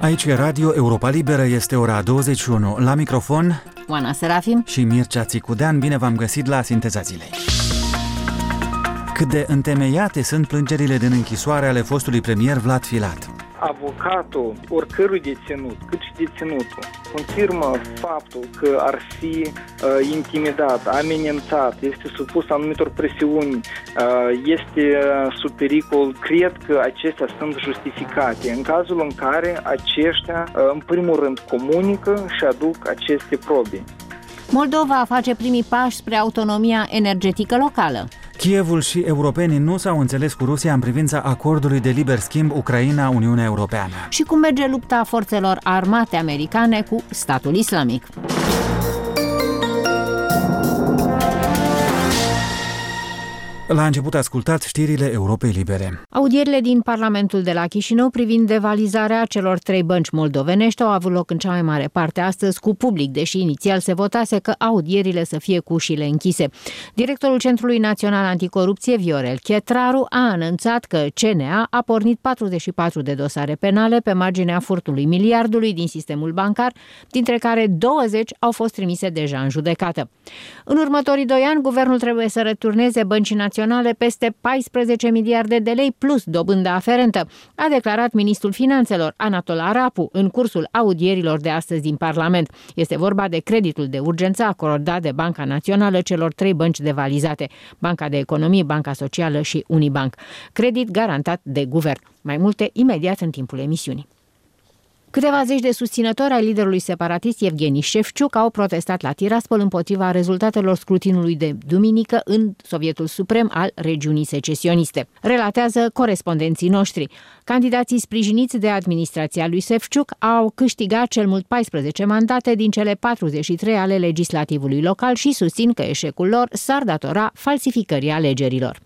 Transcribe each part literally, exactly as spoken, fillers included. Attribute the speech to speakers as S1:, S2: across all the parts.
S1: Aici e Radio Europa Liberă, este ora douăzeci și unu. La microfon
S2: Oana Serafim
S1: și Mircea Țicudean. Bine v-am găsit la Sinteza Zilei. Cât de întemeiate sunt plângerile din închisoare ale fostului premier Vlad Filat.
S3: Avocatul oricărui deținut, cât și deținutul, confirmă faptul că ar fi uh, intimidat, amenințat, este supus anumitor presiuni, uh, este uh, sub pericol. Cred că acestea sunt justificate în cazul în care aceștia, uh, în primul rând, comunică și aduc aceste probe.
S2: Moldova face primii pași spre autonomia energetică locală.
S1: Kievul și europenii nu s-au înțeles cu Rusia în privința acordului de liber schimb Ucraina-Uniunea Europeană.
S2: Și cum merge lupta forțelor armate americane cu statul islamic.
S1: La început ascultați știrile Europei Libere.
S2: Audierile din Parlamentul de la Chișinău privind devalizarea celor trei bănci moldovenești au avut loc în cea mai mare parte astăzi cu public, deși inițial se votase că audierile să fie cu ușile închise. Directorul Centrului Național Anticorupție, Viorel Chetraru, a anunțat că C N A a pornit patruzeci și patru de dosare penale pe marginea furtului miliardului din sistemul bancar, dintre care douăzeci au fost trimise deja în judecată. În următorii doi ani, guvernul trebuie să returneze băncii naționale peste paisprezece miliarde de lei plus dobânda aferentă, a declarat ministrul Finanțelor, Anatol Arapu, în cursul audierilor de astăzi din Parlament. Este vorba de creditul de urgență acordat de Banca Națională celor trei bănci devalizate, Banca de Economie, Banca Socială și Unibank. Credit garantat de guvern. Mai multe imediat în timpul emisiunii. Câteva zeci de susținători ai liderului separatist Evgeni Șefciuc au protestat la Tiraspol împotriva rezultatelor scrutinului de duminică în Sovietul Suprem al regiunii secesioniste. Relatează corespondenții noștri. Candidații sprijiniți de administrația lui Șefciuc au câștigat cel mult paisprezece mandate din cele patruzeci și trei ale legislativului local și susțin că eșecul lor s-ar datora falsificării alegerilor.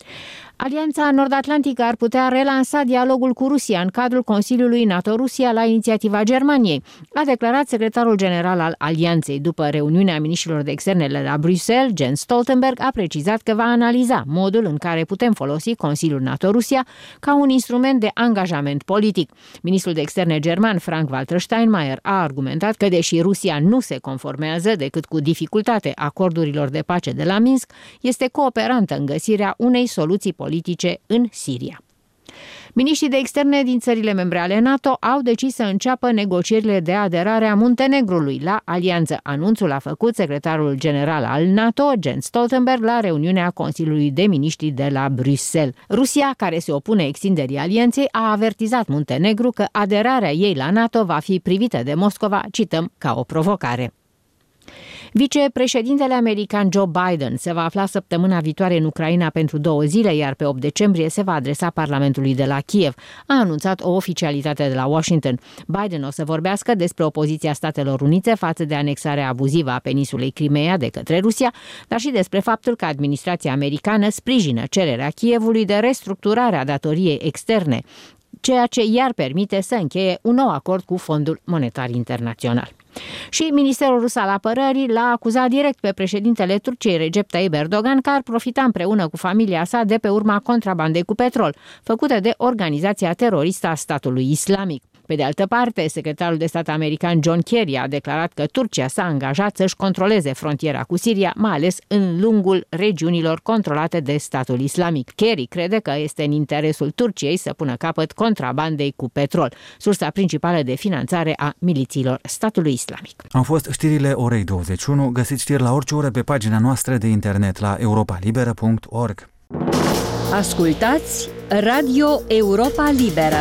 S2: Alianța Nord-Atlantică ar putea relansa dialogul cu Rusia în cadrul Consiliului NATO-Rusia la inițiativa Germaniei, a declarat secretarul general al Alianței. După reuniunea miniștrilor de externe la Bruxelles, Jens Stoltenberg a precizat că va analiza modul în care putem folosi Consiliul NATO-Rusia ca un instrument de angajament politic. Ministrul de externe german, Frank-Walter Steinmeier, a argumentat că deși Rusia nu se conformează decât cu dificultate acordurilor de pace de la Minsk, este cooperantă în găsirea unei soluții politice în Siria. Miniștrii de externe din țările membre ale NATO au decis să înceapă negocierile de aderare a Muntenegrului la alianță. Anunțul a făcut secretarul general al NATO, Jens Stoltenberg, la reuniunea Consiliului de Miniștri de la Bruxelles. Rusia, care se opune extinderii alianței, a avertizat Muntenegru că aderarea ei la NATO va fi privită de Moscova, cităm, ca o provocare. Vicepreședintele american Joe Biden se va afla săptămâna viitoare în Ucraina pentru două zile, iar pe opt decembrie se va adresa Parlamentului de la Kiev, a anunțat o oficialitate de la Washington. Biden o să vorbească despre opoziția Statelor Unite față de anexarea abuzivă a peninsulei Crimeea de către Rusia, dar și despre faptul că administrația americană sprijină cererea Kievului de restructurare a datoriei externe, ceea ce i-ar permite să încheie un nou acord cu Fondul Monetar Internațional. Și Ministerul Rus al Apărării l-a acuzat direct pe președintele Turciei Recep Tayyip Erdogan că ar profita împreună cu familia sa de pe urma contrabandei cu petrol, făcută de organizația teroristă a statului islamic. Pe de altă parte, secretarul de stat american John Kerry a declarat că Turcia s-a angajat să-și controleze frontiera cu Siria, mai ales în lungul regiunilor controlate de statul islamic. Kerry crede că este în interesul Turciei să pună capăt contrabandei cu petrol, sursa principală de finanțare a milițiilor statului islamic.
S1: Au fost știrile orei douăzeci și unu. Găsiți știri la orice oră pe pagina noastră de internet la europa liberă punct org.
S4: Ascultați Radio Europa Liberă.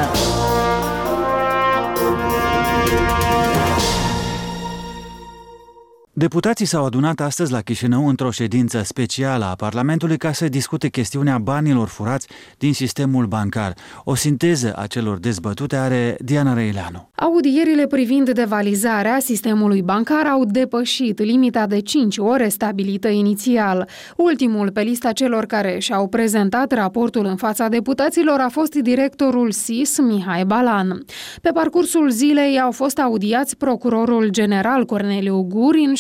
S1: Deputații s-au adunat astăzi la Chișinău într-o ședință specială a Parlamentului ca să discute chestiunea banilor furați din sistemul bancar. O sinteză a celor dezbătute are Diana Răileanu.
S5: Audierile privind devalizarea sistemului bancar au depășit limita de cinci ore stabilită inițial. Ultimul pe lista celor care și-au prezentat raportul în fața deputaților a fost directorul S I S, Mihai Balan. Pe parcursul zilei au fost audiați procurorul general Corneliu Gurin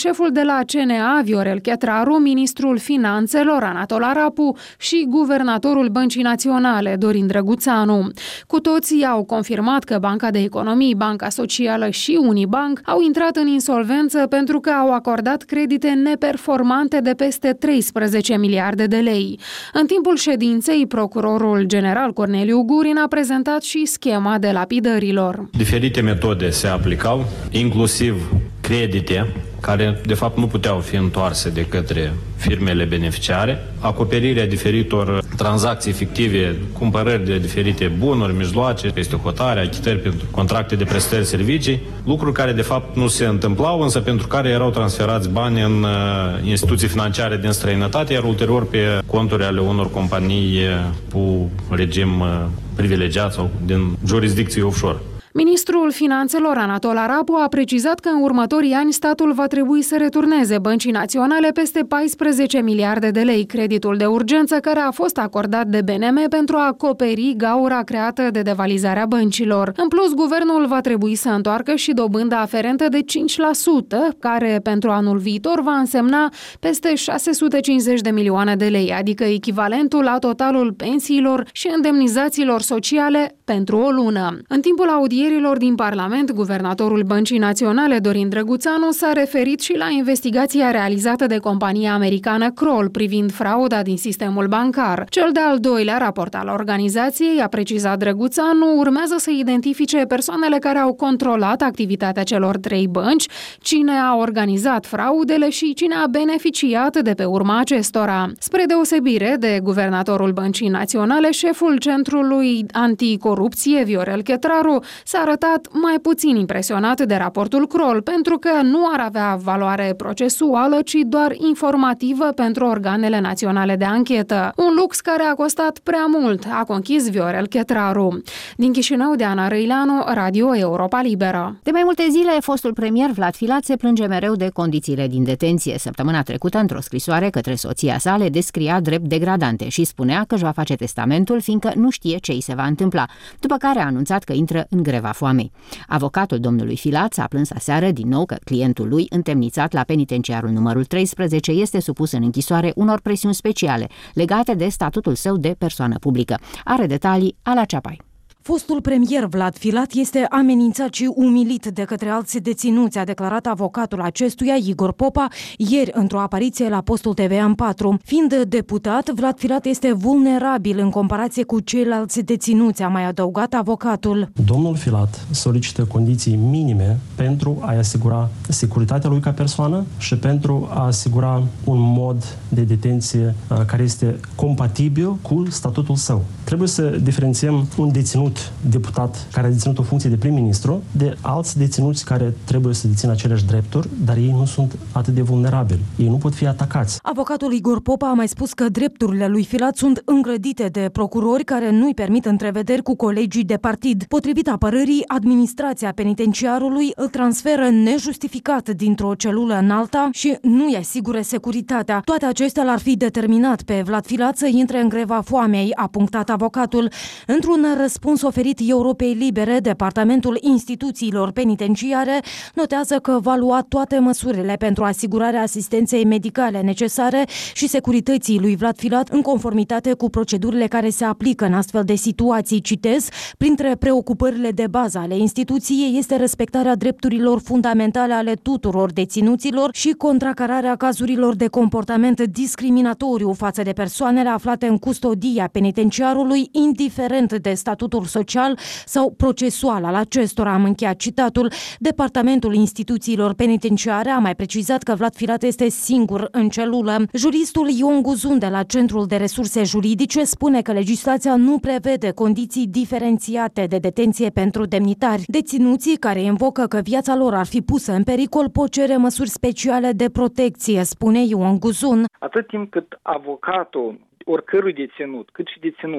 S5: șeful de la C N A, Viorel Chetraru, ministrul finanțelor, Anatol Arapu, și guvernatorul Băncii Naționale, Dorin Drăguțanu. Cu toții au confirmat că Banca de Economii, Banca Socială și Unibank au intrat în insolvență pentru că au acordat credite neperformante de peste treisprezece miliarde de lei. În timpul ședinței, procurorul general Corneliu Gurin a prezentat și schema de lapidărilor.
S6: Diferite metode se aplicau, inclusiv credite, care de fapt nu puteau fi întoarse de către firmele beneficiare, acoperirea diferitor tranzacții fictive, cumpărări de diferite bunuri, mijloace, peste hotare, achitări pentru contracte de prestări servicii, lucruri care de fapt nu se întâmplau, însă pentru care erau transferați bani în uh, instituții financiare din străinătate, iar ulterior pe conturi ale unor companii cu regim uh, privilegiat sau din jurisdicții offshore.
S5: Ministrul Finanțelor Anatol Arapu a precizat că în următorii ani statul va trebui să returneze Băncii Naționale peste paisprezece miliarde de lei, creditul de urgență care a fost acordat de B N M pentru a acoperi gaura creată de devalizarea băncilor. În plus, guvernul va trebui să întoarcă și dobânda aferentă de cinci la sută, care pentru anul viitor va însemna peste șase sute cincizeci de milioane de lei, adică echivalentul la totalul pensiilor și indemnizațiilor sociale pentru o lună. În timpul audierii din Parlament, guvernatorul Băncii Naționale, Dorin Drăguțanu, s-a referit și la investigația realizată de compania americană Kroll privind frauda din sistemul bancar. Cel de-al doilea raport al organizației, a precizat Drăguțanu, urmează să identifice persoanele care au controlat activitatea celor trei bănci, cine a organizat fraudele și cine a beneficiat de pe urma acestora. Spre deosebire de guvernatorul Băncii Naționale, șeful Centrului Anticorupție, Viorel Chetraru, s-a arătat mai puțin impresionat de raportul Kroll, pentru că nu ar avea valoare procesuală, ci doar informativă pentru organele naționale de anchetă. Un lux care a costat prea mult, a conchis Viorel Chetraru. Din Chișinău, Diana Răileanu, Radio Europa Liberă.
S2: De mai multe zile, fostul premier Vlad Filat se plânge mereu de condițiile din detenție. Săptămâna trecută, într-o scrisoare către soția sa, le descria drept degradante și spunea că își va face testamentul, fiindcă nu știe ce îi se va întâmpla, după care a anunțat că intră în greva foamei. Avocatul domnului Filat s-a plâns aseară din nou că clientul lui, întemnițat la penitenciarul numărul treisprezece, este supus în închisoare unor presiuni speciale legate de statutul său de persoană publică. Are detalii Ala Ceapai.
S7: Fostul premier Vlad Filat este amenințat și umilit de către alți deținuți, a declarat avocatul acestuia, Igor Popa, ieri într-o apariție la postul T V A patru. Fiind deputat, Vlad Filat este vulnerabil în comparație cu ceilalți deținuți, a mai adăugat avocatul.
S8: Domnul Filat solicită condiții minime pentru a asigura securitatea lui ca persoană și pentru a asigura un mod de detenție care este compatibil cu statutul său. Trebuie să diferențiem un deținut deputat care a deținut o funcție de prim-ministru de alți deținuți care trebuie să dețină aceleași drepturi, dar ei nu sunt atât de vulnerabili. Ei nu pot fi atacați.
S7: Avocatul Igor Popa a mai spus că drepturile lui Filat sunt îngrădite de procurori care nu-i permit întrevederi cu colegii de partid. Potrivit apărării, administrația penitenciarului îl transferă nejustificat dintr-o celulă în alta și nu-i asigură securitatea. Toate acestea l-ar fi determinat pe Vlad Filat să intre în greva foamei, a punctat avocatul. Într-un răspuns oferit Europei Libere, Departamentul Instituțiilor Penitenciare notează că va lua toate măsurile pentru asigurarea asistenței medicale necesare și securității lui Vlad Filat în conformitate cu procedurile care se aplică în astfel de situații. Citez, printre preocupările de bază ale instituției este respectarea drepturilor fundamentale ale tuturor deținuților și contracararea cazurilor de comportament discriminatoriu față de persoanele aflate în custodia penitenciarului, indiferent de statutul social sau procesual al acestora, am încheiat citatul. Departamentul Instituțiilor Penitenciare a mai precizat că Vlad Filat este singur în celulă. Juristul Ion Guzun de la Centrul de Resurse Juridice spune că legislația nu prevede condiții diferențiate de detenție pentru demnitari. Deținuții care invocă că viața lor ar fi pusă în pericol pot cere măsuri speciale de protecție, spune Ion Guzun.
S3: Atât timp cât avocatul oricărui deținut, cât și deținutul,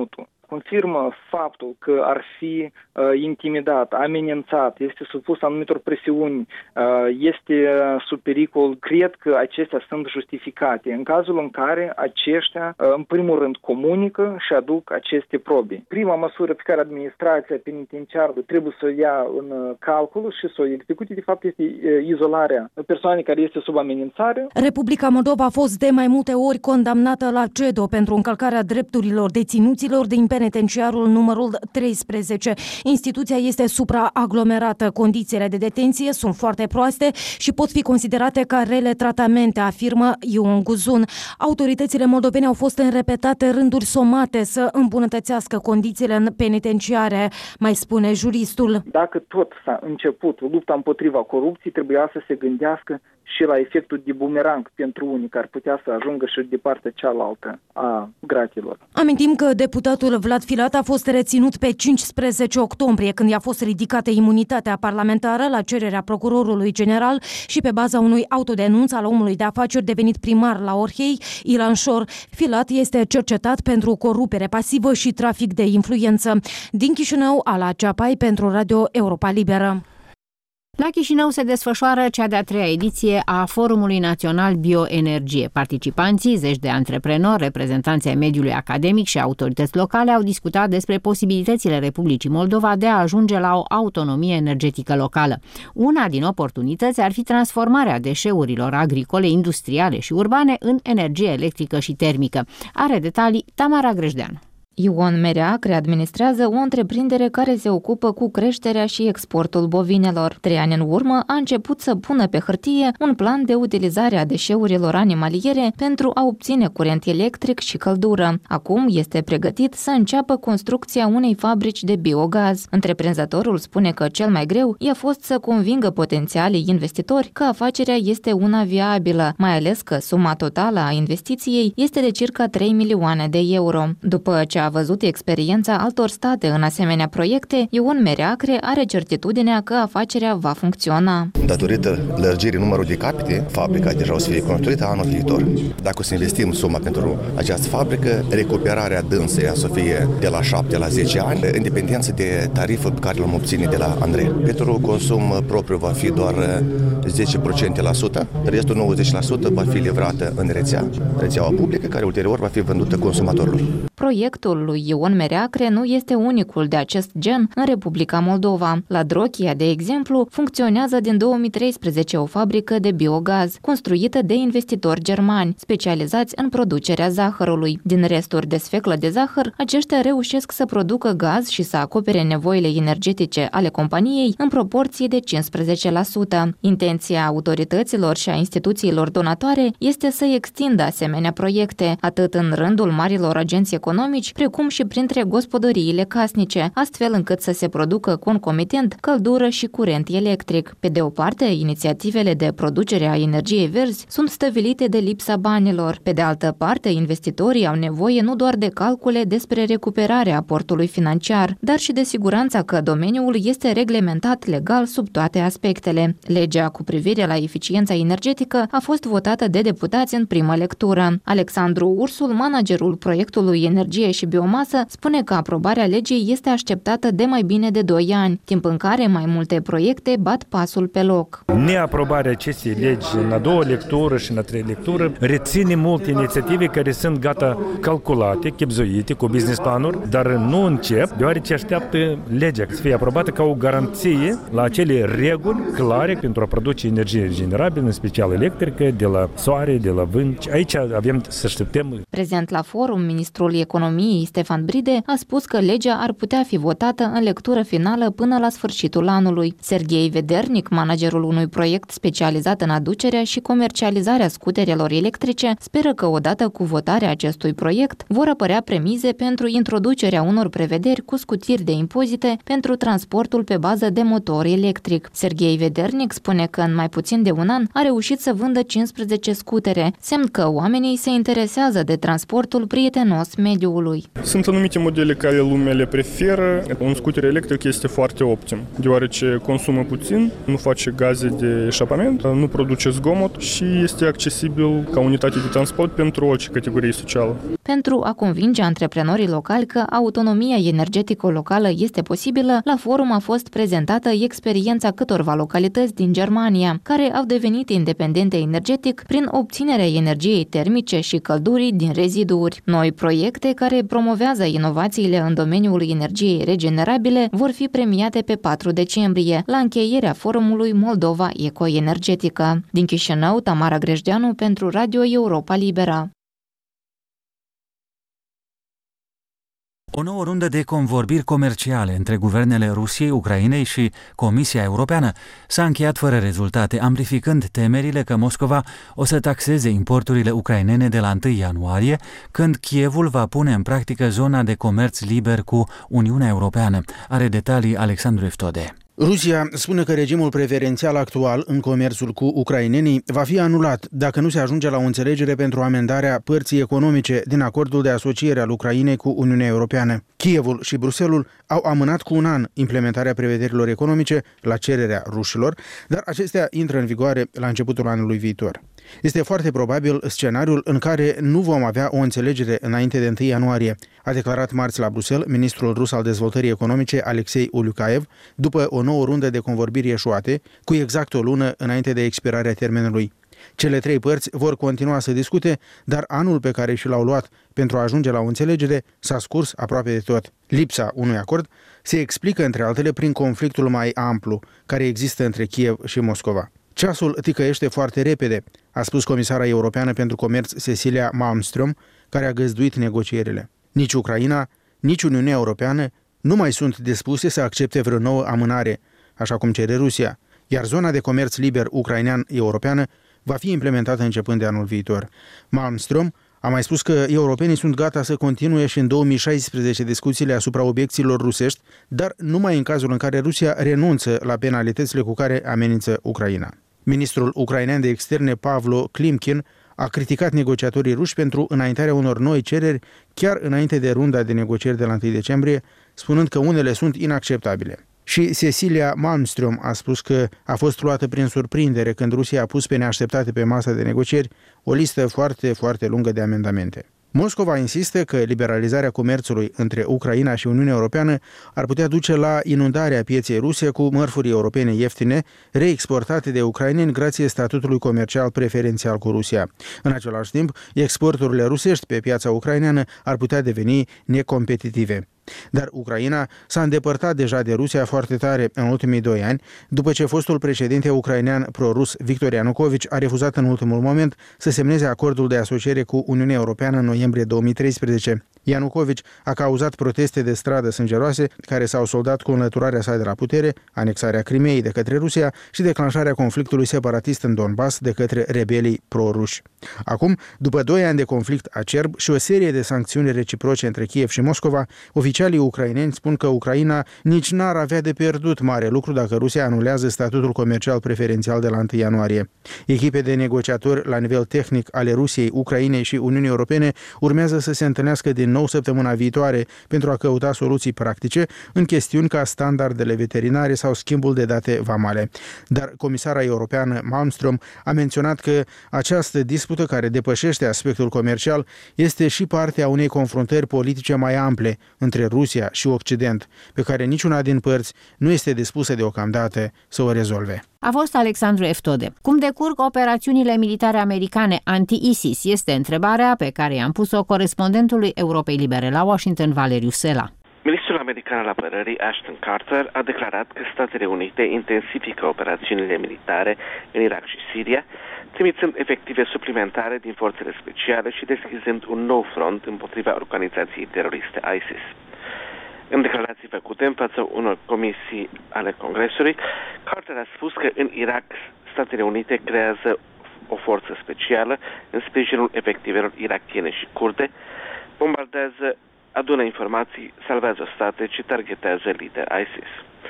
S3: confirmă faptul că ar fi uh, intimidat, amenințat, este supus anumitor presiuni, uh, este sub pericol, cred că acestea sunt justificate în cazul în care aceștia, uh, în primul rând, comunică și aduc aceste probe. Prima măsură pe care administrația penitenciară trebuie să o ia în calcul și să o execute, de fapt, este izolarea persoanei care este sub amenințare.
S7: Republica Moldova a fost de mai multe ori condamnată la C E D O pentru încălcarea drepturilor deținuților din penitenciarul numărul treisprezece. Instituția este supraaglomerată, condițiile de detenție sunt foarte proaste și pot fi considerate ca rele tratamente, afirmă Ion Guzun. Autoritățile moldovene au fost în repetate rânduri somate să îmbunătățească condițiile în penitenciare, mai spune juristul.
S3: Dacă tot s-a început lupta împotriva corupției, trebuia să se gândească și la efectul de bumerang pentru unii care putea să ajungă și de partea cealaltă a gratilor.
S7: Amintim că deputatul Vlad Filat a fost reținut pe cincisprezece octombrie, când i-a fost ridicată imunitatea parlamentară la cererea procurorului general și pe baza unui autodenunț al omului de afaceri devenit primar la Orhei, Ilan Șor. Filat este cercetat pentru corupere pasivă și trafic de influență. Din Chișinău, Ala Ceapai pentru Radio Europa Liberă.
S2: La Chișinău se desfășoară cea de-a treia ediție a Forumului Național Bioenergie. Participanții, zeci de antreprenori, reprezentanții ai mediului academic și autorități locale au discutat despre posibilitățile Republicii Moldova de a ajunge la o autonomie energetică locală. Una din oportunități ar fi transformarea deșeurilor agricole, industriale și urbane în energie electrică și termică. Are detalii Tamara Grejdeanu.
S9: Ion Mereacre administrează o întreprindere care se ocupă cu creșterea și exportul bovinelor. Trei ani în urmă a început să pună pe hârtie un plan de utilizare a deșeurilor animaliere pentru a obține curent electric și căldură. Acum este pregătit să înceapă construcția unei fabrici de biogaz. Întreprinzătorul spune că cel mai greu i-a fost să convingă potențialii investitori că afacerea este una viabilă, mai ales că suma totală a investiției este de circa trei milioane de euro. După ce a văzut experiența altor state în asemenea proiecte, Ion Mereacre are certitudinea că afacerea va funcționa.
S10: Datorită lărgirii numărului de capete, fabrica deja o să fie construită anul viitor. Dacă o să investim suma pentru această fabrică, recuperarea dânsei o să fie de la șapte la zece ani, în dependență de tariful pe care l-am obține de la Andrei. Pentru consum propriu va fi doar zece la sută, restul nouăzeci la sută va fi livrată în rețea, rețeaua publică, care ulterior va fi vândută consumatorului.
S9: Proiectul lui Ion Mereacre nu este unicul de acest gen în Republica Moldova. La Drochia, de exemplu, funcționează din două mii treisprezece o fabrică de biogaz, construită de investitori germani, specializați în producerea zahărului. Din resturi de sfeclă de zahăr, aceștia reușesc să producă gaz și să acopere nevoile energetice ale companiei în proporție de cincisprezece la sută. Intenția autorităților și a instituțiilor donatoare este să extindă asemenea proiecte, atât în rândul marilor agenți economici, precum și printre gospodăriile casnice, astfel încât să se producă concomitent căldură și curent electric. Pe de o parte, inițiativele de producere a energiei verzi sunt stăvilite de lipsa banilor. Pe de altă parte, investitorii au nevoie nu doar de calcule despre recuperarea aportului financiar, dar și de siguranța că domeniul este reglementat legal sub toate aspectele. Legea cu privire la eficiența energetică a fost votată de deputați în primă lectură. Alexandru Ursul, managerul proiectului Energie și Biomasă, spune că aprobarea legii este așteptată de mai bine de doi ani, timp în care mai multe proiecte bat pasul pe loc.
S11: Neaprobarea acestei legi în a doua lectură și în a treia lectură reține multe inițiative care sunt gata calculate, chibzuite, cu business planuri, dar nu încep, deoarece așteaptă legea să fie aprobată ca o garanție la acele reguli clare pentru a produce energie regenerabilă, în special electrică, de la soare, de la vânt. Aici avem să așteptăm.
S9: Prezent la forum, ministrul Economiei Stefan Bride a spus că legea ar putea fi votată în lectură finală până la sfârșitul anului. Serghei Vedernic, managerul unui proiect specializat în aducerea și comercializarea scuterelor electrice, speră că odată cu votarea acestui proiect vor apărea premize pentru introducerea unor prevederi cu scutiri de impozite pentru transportul pe bază de motor electric. Serghei Vedernic spune că în mai puțin de un an a reușit să vândă cincisprezece scutere, semn că oamenii se interesează de transportul prietenos mediului. lui.
S12: Sunt anumite modele care lumea le preferă. Un scuter electric este foarte optim, deoarece consumă puțin, nu face gaze de eșapament, nu produce zgomot și este accesibil ca unitate de transport pentru orice categorie socială.
S9: Pentru a convinge antreprenorii locali că autonomia energetică locală este posibilă, la forum a fost prezentată experiența câtorva localități din Germania, care au devenit independente energetic prin obținerea energiei termice și căldurii din reziduri. Noi proiecte care promovează inovațiile în domeniul energiei regenerabile vor fi premiate pe patru decembrie, la încheierea forumului Moldova Ecoenergetică. Din Chișinău, Tamara Grejdeanu pentru Radio Europa Libera.
S1: O nouă rundă de convorbiri comerciale între guvernele Rusiei, Ucrainei și Comisia Europeană s-a încheiat fără rezultate, amplificând temerile că Moscova o să taxeze importurile ucrainene de la întâi ianuarie, când Kievul va pune în practică zona de comerț liber cu Uniunea Europeană. Are detalii Alexandru Eftode.
S13: Rusia spune că regimul preferențial actual în comerțul cu ucrainenii va fi anulat dacă nu se ajunge la o înțelegere pentru amendarea părții economice din acordul de asociere al Ucrainei cu Uniunea Europeană. Kievul și Bruxelul au amânat cu un an implementarea prevederilor economice la cererea rușilor, dar acestea intră în vigoare la începutul anului viitor. Este foarte probabil scenariul în care nu vom avea o înțelegere înainte de întâi ianuarie, a declarat marți la Bruxelles ministrul rus al dezvoltării economice Alexei Uliukaev, după o nouă rundă de convorbiri eșuate, cu exact o lună înainte de expirarea termenului. Cele trei părți vor continua să discute, dar anul pe care și l-au luat pentru a ajunge la o înțelegere s-a scurs aproape de tot. Lipsa unui acord se explică, între altele, prin conflictul mai amplu care există între Kiev și Moscova. Ceasul ticăiește foarte repede, a spus comisara europeană pentru comerț Cecilia Malmström, care a găzduit negocierile. Nici Ucraina, nici Uniunea Europeană nu mai sunt dispuse să accepte vreo nouă amânare, așa cum cere Rusia, iar zona de comerț liber ucrainean-europeană va fi implementată începând de anul viitor. Malmström a mai spus că europenii sunt gata să continue și în două mii șaisprezece discuțiile asupra obiecțiilor rusești, dar numai în cazul în care Rusia renunță la penalitățile cu care amenință Ucraina. Ministrul ucrainean de externe Pavlo Klimkin a criticat negociatorii ruși pentru înaintarea unor noi cereri chiar înainte de runda de negocieri de la întâi decembrie, spunând că unele sunt inacceptabile. Și Cecilia Malmström a spus că a fost luată prin surprindere când Rusia a pus pe neașteptate pe masa de negocieri o listă foarte, foarte lungă de amendamente. Moscova insistă că liberalizarea comerțului între Ucraina și Uniunea Europeană ar putea duce la inundarea pieței ruse cu mărfuri europene ieftine, reexportate de ucraineni grație statutului comercial preferențial cu Rusia. În același timp, exporturile rusești pe piața ucraineană ar putea deveni necompetitive. Dar Ucraina s-a îndepărtat deja de Rusia foarte tare în ultimii doi ani, după ce fostul președinte ucrainean pro-rus Viktor Yanukovych a refuzat în ultimul moment să semneze acordul de asociere cu Uniunea Europeană în noiembrie două mii treisprezece. Yanukovych a cauzat proteste de stradă sângeroase care s-au soldat cu înlăturarea sa de la putere, anexarea Crimeei de către Rusia și declanșarea conflictului separatist în Donbass de către rebelii pro-ruși. Acum, după doi ani de conflict acerb și o serie de sancțiuni reciproce între Kiev și Moscova, oficialii ucraineni spun că Ucraina nici n-ar avea de pierdut mare lucru dacă Rusia anulează statutul comercial preferențial de la întâi ianuarie. Echipe de negociatori la nivel tehnic ale Rusiei, Ucrainei și Uniunii Europene urmează să se întâlnească din nou săptămâna viitoare pentru a căuta soluții practice în chestiuni ca standardele veterinare sau schimbul de date vamale. Dar comisara europeană Malmström a menționat că această dispută, care depășește aspectul comercial, este și parte a unei confruntări politice mai ample între Rusia și Occident, pe care niciuna din părți nu este dispusă deocamdată să o rezolve.
S2: A fost Alexandru Eftode. Cum decurg operațiunile militare americane anti-ISIS este întrebarea pe care i-am pus-o corespondentului Europei Libere la Washington, Valeriu Sela.
S14: Ministrul american al apărării Ashton Carter a declarat că Statele Unite intensifică operațiunile militare în Irak și Siria, trimițând efective suplimentare din forțele speciale și deschizând un nou front împotriva organizației teroriste ISIS. În declarații făcute în fața unor comisii ale Congresului, Carter a spus că în Irak Statele Unite creează o forță specială în sprijinul efectivelor irakiene și kurde, bombardează, adună informații, salvează state și targetează lideri ISIS.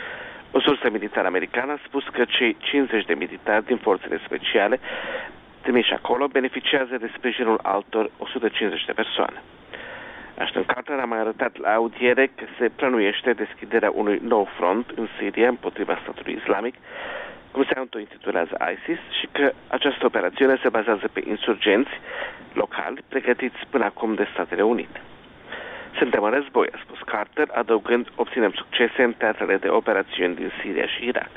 S14: O sursă militară americană a spus că cei cincizeci de militari din forțele speciale trimiși acolo beneficiază de sprijinul altor o sută cincizeci de persoane. Ashton Carter a mai arătat la audiere că se plănuiește deschiderea unui nou front în Siria împotriva statului islamic, cum se autointitulează ISIS, și că această operațiune se bazează pe insurgenți locali pregătiți până acum de Statele Unite. Suntem în război, a spus Carter, adăugând, obținem succese în teatrele de operațiuni din Siria și Irak.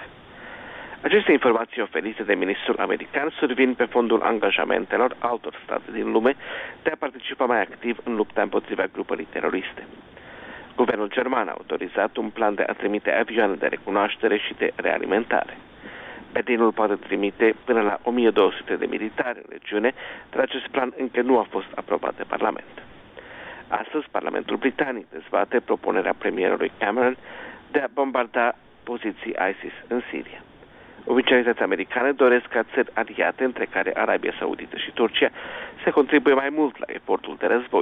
S14: Aceste informații oferite de ministrul american survin pe fondul angajamentelor altor state din lume de a participa mai activ în lupta împotriva grupării teroriste. Guvernul german a autorizat un plan de a trimite avioane de recunoaștere și de realimentare. Berlinul poate trimite până la o mie două sute de militari în regiune, dar acest plan încă nu a fost aprobat de Parlament. Astăzi, Parlamentul Britanic dezbate propunerea premierului Cameron de a bombarda poziții ISIS în Siria. Oficialitățile americane doresc ca țări aliate, între care Arabia Saudită și Turcia, să contribuie mai mult la efortul de război.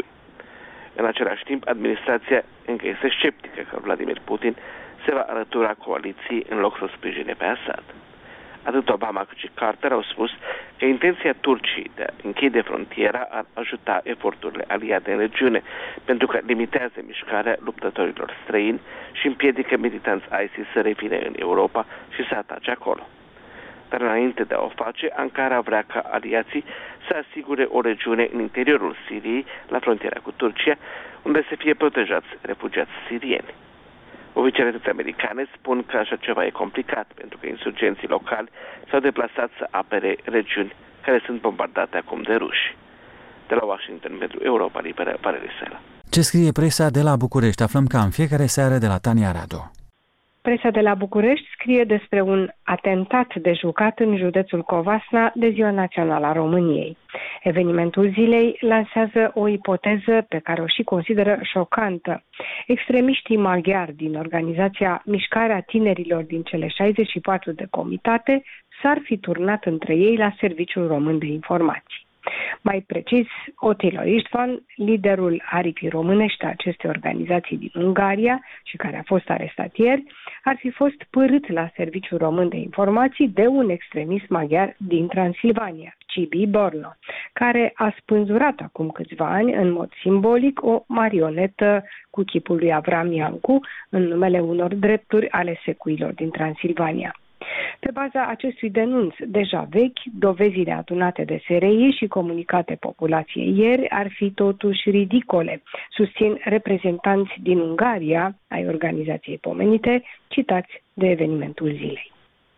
S14: În același timp, administrația încă este sceptică că Vladimir Putin se va alătura coaliției în loc să sprijine pe Assad. Atât Obama cât și Carter au spus că intenția Turciei de a închide frontiera ar ajuta eforturile aliate în regiune, pentru că limitează mișcarea luptătorilor străini și împiedică militanți ISIS să revină în Europa și să atace acolo. Dar înainte de a o face, Ankara vrea ca aliații să asigure o regiune în interiorul Siriei, la frontiera cu Turcia, unde să fie protejați refugiați sirieni. Oficialitățile americane spun că așa ceva e complicat, pentru că insurgenții locali s-au deplasat să apere regiuni care sunt bombardate acum de ruși. De la Washington, pentru Europa Liberă, Valerii Sela.
S1: Ce scrie presa de la București? Aflăm ca în fiecare seară de la Tania Radu.
S15: Presa de la București scrie despre un atentat de jucat în județul Covasna de Ziua Națională a României. Evenimentul zilei lansează o ipoteză pe care o și consideră șocantă. Extremiștii maghiari din organizația Mișcarea Tinerilor din cele șaizeci și patru de comitate s-ar fi turnat între ei la Serviciul Român de Informații. Mai precis, Otilo Istvan, liderul aripii românești a acestei organizații din Ungaria și care a fost arestat ieri, ar fi fost pârât la Serviciul Român de Informații de un extremist maghiar din Transilvania, Cibi Borno, care a spânzurat acum câțiva ani în mod simbolic o marionetă cu chipul lui Avram Iancu în numele unor drepturi ale secuilor din Transilvania. Pe baza acestui denunț deja vechi, dovezile adunate de S R I și comunicate populației ieri ar fi totuși ridicole, susțin reprezentanți din Ungaria ai organizației pomenite, citați de evenimentul zilei.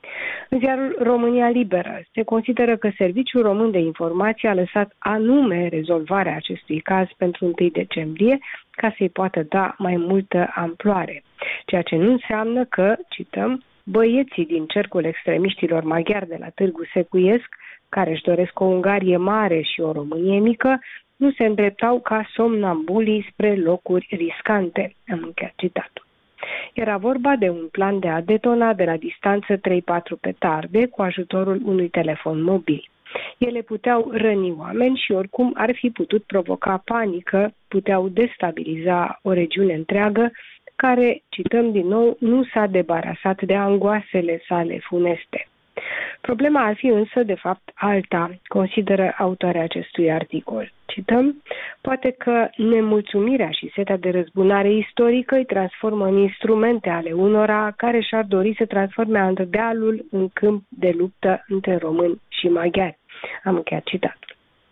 S15: În ziarul România Liberă se consideră că Serviciul Român de Informații a lăsat anume rezolvarea acestui caz pentru întâi decembrie ca să-i poată da mai multă amploare, ceea ce nu înseamnă că, cităm, băieții din cercul extremiștilor maghiari de la Târgu Secuiesc, care își doresc o Ungarie mare și o Românie mică, nu se îndreptau ca somnambulii spre locuri riscante. Am încheiat citatul. Era vorba de un plan de a detona de la distanță trei patru petarde cu ajutorul unui telefon mobil. Ele puteau răni oameni și oricum ar fi putut provoca panică, puteau destabiliza o regiune întreagă, care, cităm din nou, nu s-a debarasat de angoasele sale funeste. Problema ar fi însă, de fapt, alta, consideră autoarea acestui articol. Cităm, poate că nemulțumirea și setea de răzbunare istorică îi transformă în instrumente ale unora care și-ar dori să transforme Ardealul în câmp de luptă între români și maghiari. Am încheiat citatul.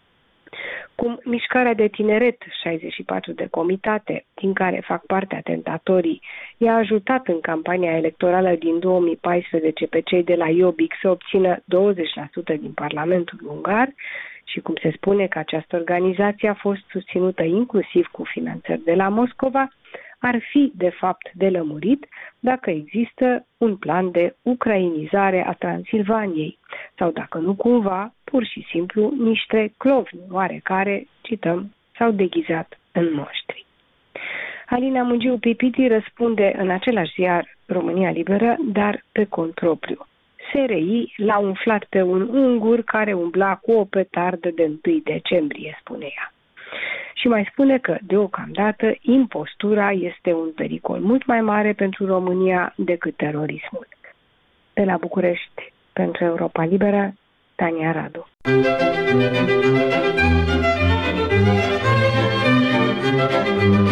S15: Cum mișcarea de tineret, șaizeci și patru de comitate, din care fac parte atentatorii, i-a ajutat în campania electorală din două mii paisprezece pe cei de la Jobbik să obțină douăzeci la sută din Parlamentul ungar și cum se spune că această organizație a fost susținută inclusiv cu finanțări de la Moscova, ar fi, de fapt, de lămurit dacă există un plan de ucrainizare a Transilvaniei sau dacă nu cumva, pur și simplu, niște clovni oarecare, cităm, s-au deghizat în moștri. Alina Mungiu Pipiti răspunde în același ziar România Liberă, dar pe cont propriu. S R I l-a umflat pe un ungur care umbla cu o petardă de întâi decembrie, spune ea. Și mai spune că, deocamdată, impostura este un pericol mult mai mare pentru România decât terorismul. De la București, pentru Europa Liberă, Tania Radu.
S16: Thank you.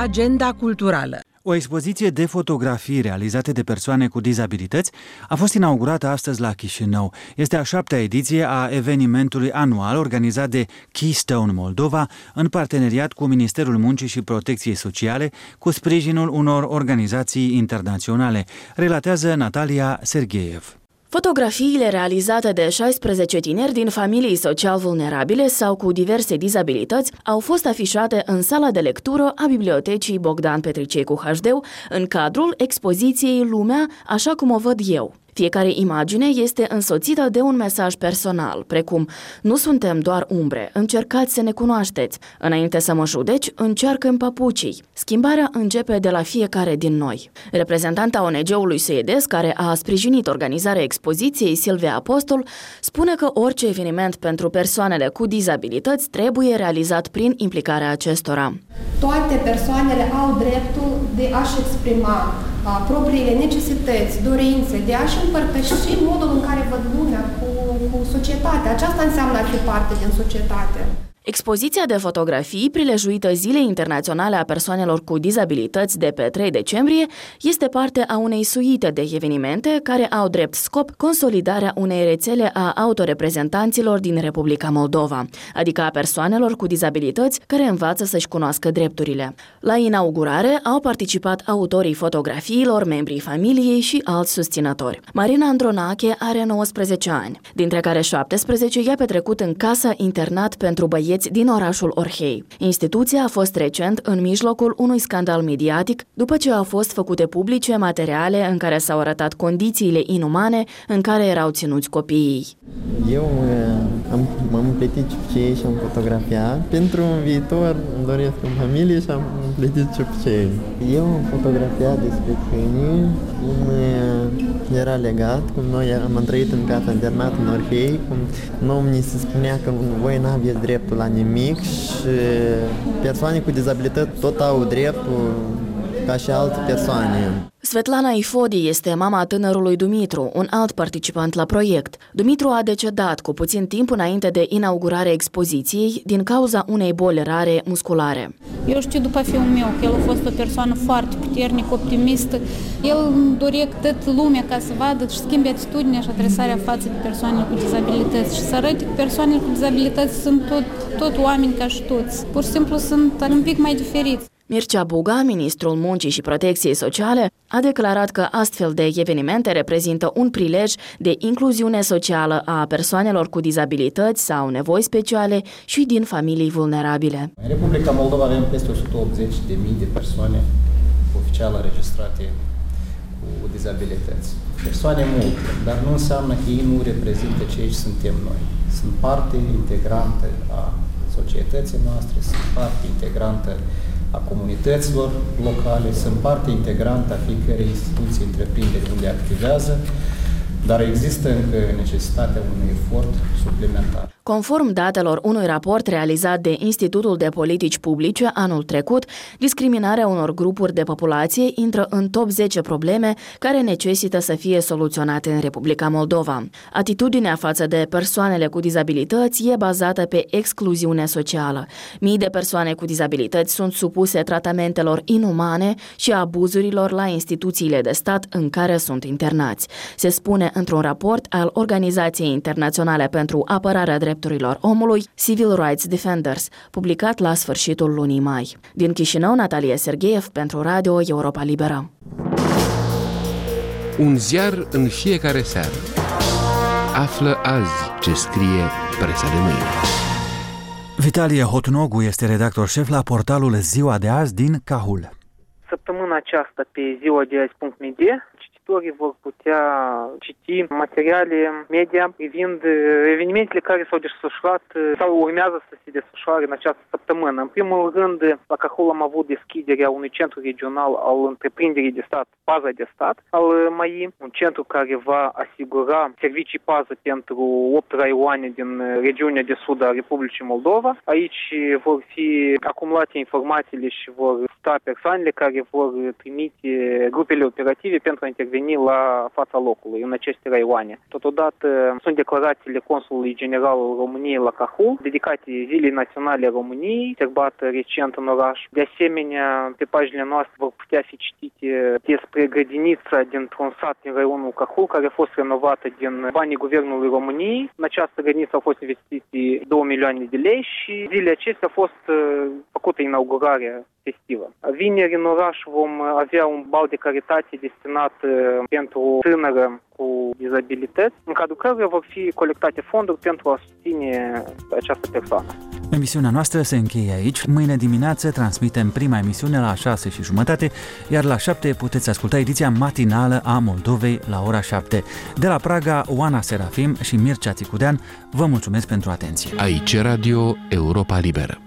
S16: agenda culturală.
S1: O expoziție de fotografii realizate de persoane cu dizabilități a fost inaugurată astăzi la Chișinău. Este a șaptea ediție a evenimentului anual organizat de Keystone Moldova în parteneriat cu Ministerul Muncii și Protecției Sociale, cu sprijinul unor organizații internaționale, relatează Natalia Sergeev.
S17: Fotografiile realizate de șaisprezece tineri din familii social vulnerabile sau cu diverse dizabilități au fost afișate în sala de lectură a Bibliotecii Bogdan Petricei cu H D în cadrul expoziției Lumea așa cum o văd eu. Fiecare imagine este însoțită de un mesaj personal, precum: nu suntem doar umbre, încercați să ne cunoașteți. Înainte să mă judeci, încearcă-mi papucii. Schimbarea începe de la fiecare din noi. Reprezentanta O N G-ului suedez, care a sprijinit organizarea expoziției, Silvia Apostol, spune că orice eveniment pentru persoanele cu dizabilități trebuie realizat prin implicarea acestora.
S18: Toate persoanele au dreptul de a-și exprima a, propriile necesități, dorințe, de a-și împărtăși modul în care văd lumea cu, cu societatea. Aceasta înseamnă a fi parte din societate.
S17: Expoziția de fotografii, prilejuită Zilei Internaționale a Persoanelor cu Dizabilități de pe trei decembrie, este parte a unei suite de evenimente care au drept scop consolidarea unei rețele a autoreprezentanților din Republica Moldova, adică a persoanelor cu dizabilități care învață să-și cunoască drepturile. La inaugurare au participat autorii fotografiilor, membrii familiei și alți susținători. Marina Andronache are nouăsprezece ani, dintre care șaptesprezece i-a petrecut în casa internat pentru băieți din orașul Orhei. Instituția a fost recent în mijlocul unui scandal mediatic după ce au fost făcute publice materiale în care s-au arătat condițiile inumane în care erau ținuți copiii.
S19: Eu am, m-am împletit ciucei și am fotografiat. Pentru un viitor îmi doresc în familie și am împletit ciucei. Eu am fotografiat despre câini, cum era legat, cum noi am trăit în casa internat în Orhei, cum nouă ni se spunea că voi n-aveți dreptul la nimic și persoane cu dizabilități tot au dreptul ca și alte persoane.
S17: Svetlana Ifodi este mama tânărului Dumitru, un alt participant la proiect. Dumitru a decedat cu puțin timp înainte de inaugurarea expoziției din cauza unei boli rare musculare.
S20: Eu știu după fiul meu că el a fost o persoană foarte puternică, optimistă. El dorea tot lumea ca să vadă și schimbe atitudinea și adresarea față de persoanele cu dizabilități și să arăte că persoanele cu dizabilități sunt tot, tot oameni ca și toți. Pur și simplu sunt un pic mai diferiți.
S17: Mircea Buga, ministrul Muncii și Protecției Sociale, a declarat că astfel de evenimente reprezintă un prilej de incluziune socială a persoanelor cu dizabilități sau nevoi speciale și din familii vulnerabile.
S21: În Republica Moldova avem peste o sută optzeci de mii de persoane oficial înregistrate cu dizabilități. Persoane multe, dar nu înseamnă că ei nu reprezintă ceea ce suntem noi. Sunt parte integrantă a societății noastre, sunt parte integrantă a comunităților locale, sunt parte integrantă a fiecărei instituții, întreprinderi unde activează, dar există încă necesitatea unui efort suplimentar.
S17: Conform datelor unui raport realizat de Institutul de Politici Publice anul trecut, discriminarea unor grupuri de populație intră în top zece probleme care necesită să fie soluționate în Republica Moldova. Atitudinea față de persoanele cu dizabilități e bazată pe excluziune socială. Mii de persoane cu dizabilități sunt supuse tratamentelor inumane și abuzurilor la instituțiile de stat în care sunt internați. Se spune într-un raport al Organizației Internaționale pentru Apărarea Drepturilor Drepturilor Omului, Civil Rights Defenders, publicat la sfârșitul lunii mai. Din Chișinău, Natalia Sergeev pentru Radio Europa Liberă.
S22: Un ziar în fiecare seară. Află azi ce scrie presa de mâine.
S1: Vitalie Hotnogu este redactor șef la portalul Ziua de azi din Cahul.
S3: Săptămâna aceasta pe ziua de azi punct m d cititorii vor putea citi materiale media privind evenimentele care s-au desfășurat sau urmează să se desfășoare în această săptămână. În primul rând, la Cahul am avut deschiderea unui centru regional al întreprinderii de stat, Paza de Stat, al M A I, un centru care va asigura servicii pază pentru opt raioane din regiunea de sud a Republicii Moldova. Aici vor fi acumulate informațiile și vor sta persoanele care vor trimite grupele operative pentru a interveni interveni la fața locului în aceste raioane. Totodată sunt declarațiile Consulului General al României la Cahul, dedicate Zilei Naționale a României, observată recent în oraș. De asemenea, pe paginile noastre vor putea fi citite despre grădinița dintr-un sat din raionul Cahul, care a fost renovată din banii Guvernului României. În această grădiniță au fost investiți două milioane de lei și zilele acestea a fost făcută inaugurarea festivă. Vineri în oraș vom avea un bal de caritate destinat pentru tânără cu dizabilități, în cadrul căruia vor fi colectate fonduri pentru a susține această persoană.
S1: Emisiunea noastră se încheie aici. Mâine dimineață transmitem prima emisiune la șase și jumătate, iar la șapte puteți asculta ediția matinală a Moldovei la ora șapte. De la Praga, Oana Serafim și Mircea Țicudean, vă mulțumesc pentru atenție.
S22: Aici Radio Europa Liberă.